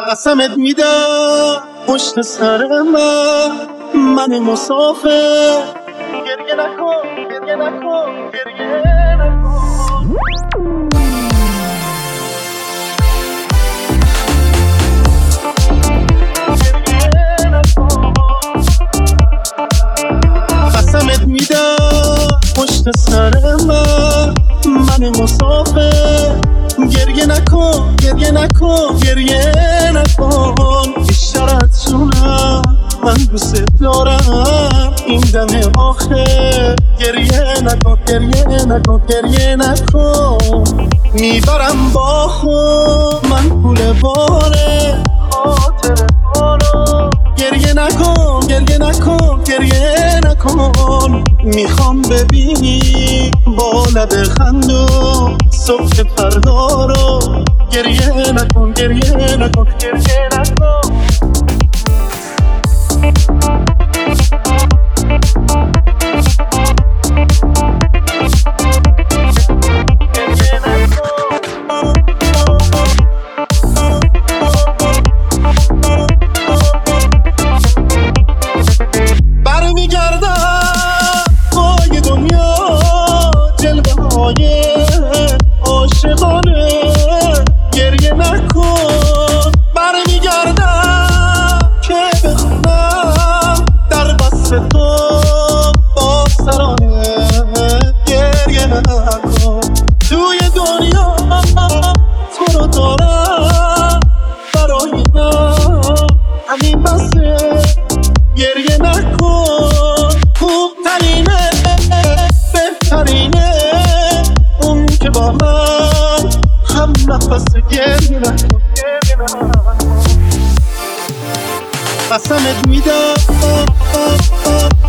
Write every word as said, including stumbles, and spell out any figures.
قسمت میدم پشت سر من من مسافر گریه نکن گریه نکن گریه نکن. قسمت میدم پشت سر من من مسافر گریه نکن گریه نکن گریه نکن. بیشتر از جونم من دوست دارم این دم آخر گریه نکن گریه نکن گریه نکن. میبرم با خود من پول باره خاطر بارو گریه نکن گریه نکن گریه نکن. میخوام ببینی با لب خندون صبح فردا رو گریه نکن گریه نکن گریه نکن. توی دنیا تو رو دارم برای من همین بسه گریه نکن. خوب ترینه بهترینه اون که با من هم نفس گریه نکن گریه نکن. قسمت میدم